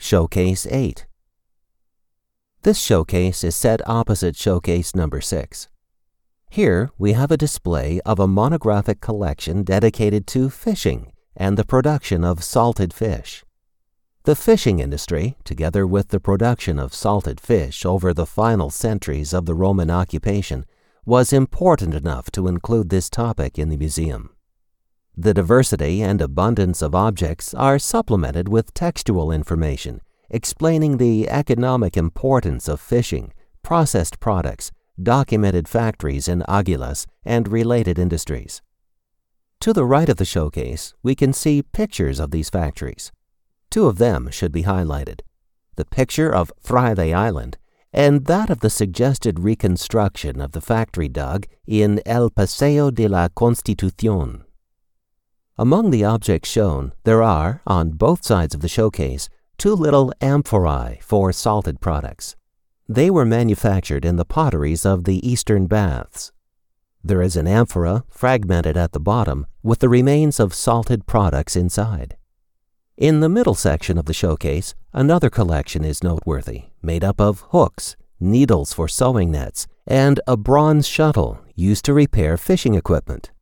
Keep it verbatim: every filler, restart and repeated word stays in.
Showcase eight. This showcase is set opposite showcase number six. Here we have a display of a monographic collection dedicated to fishing and the production of salted fish. The fishing industry, together with the production of salted fish over the final centuries of the Roman occupation, was important enough to include this topic in the museum. The diversity and abundance of objects are supplemented with textual information explaining the economic importance of fishing, processed products, documented factories in Agilas, and related industries. To the right of the showcase, we can see pictures of these factories. Two of them should be highlighted: the picture of Friday Island and that of the suggested reconstruction of the factory dug in El Paseo de la Constitución. Among the objects shown, there are, on both sides of the showcase, two little amphorae for salted products. They were manufactured in the potteries of the Eastern Baths. There is an amphora fragmented at the bottom with the remains of salted products inside. In the middle section of the showcase, another collection is noteworthy, made up of hooks, needles for sewing nets, and a bronze shuttle used to repair fishing equipment.